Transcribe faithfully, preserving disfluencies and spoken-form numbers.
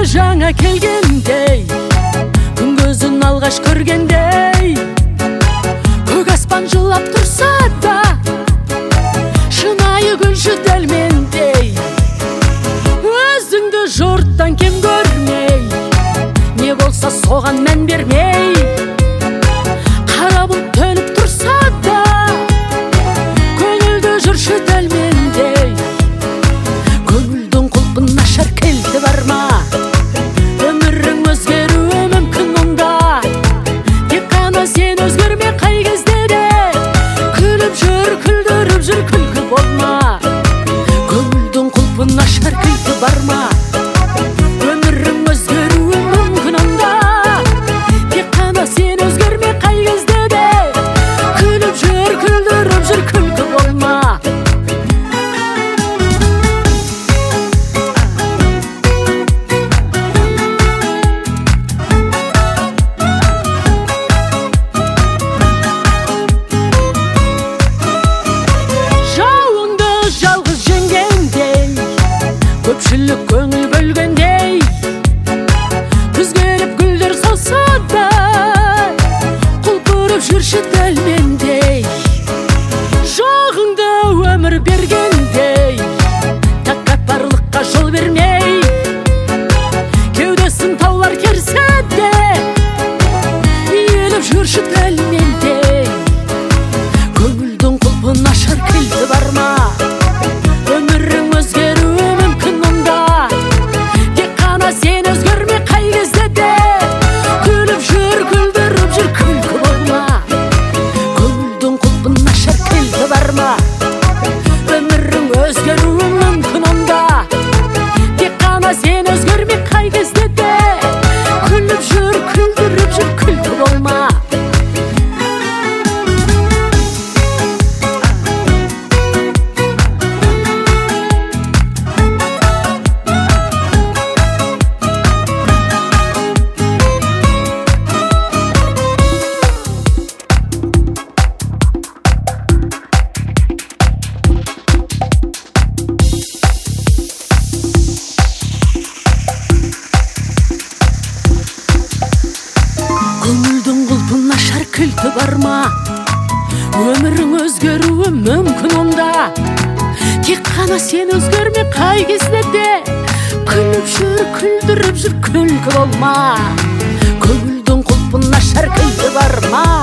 жаңа келгендей, күн көзін алғаш көргендей, көк аспан жылап тұрса да шынайы гүлші дәл мендей. Өзіңді жұрттан кем көрмей, не болса соған мән бермей, қара бұлт төніп тұрса да көңілді жүрші дәл мендей. Көңілдің құлпын нашар кілті бар ма? Өмірің өзгеруі мүмкін онда, тек қана сен өзгерме қай кезде де. Күліп жүр, күлдіріп жүр, күлкі болма. Көңілдің құлпын нашар кілті бар ма? Өмірің өзгеруі мүмкін онда, тек қана сен өзгерме қай кезде де. Күліп жүр, күлдіріп жүр, күлкі болма. Көпшілік көңіл бөлгендей, күз келіп гүлдер салса да құлпырып жүрші дәл мендей. Жоғыңда өмір бергендей, тәкаппарлыққа жол бермей, кеудесін таулар керсе де иіліп жүрші дәл мендей. Көңілдің құлпы нашар кілті бар ма? Өмірің өзгеруі мүмкін онда, тек қана сен өзгерме қай кезде де. Күліп жүр, күлдіріп жүр, күлкі болма. Көңілдің құлпын нашар кілті бар ма? Өмірің өзгеруі мүмкін онда, тек қана сен өзгерме қай кезде де. Күліп жүр, күлдіріп жүр, күлкі болма. Көңілдің құлпын нашар кілті бар ма? Өмірің өзгеруі мүмкін онда, тек қана сен өзгерме қай кезде де. Күліп жүр, күлдіріп жүр, күлкі болма. Көңілдің құлпын нашар кілті бар ма?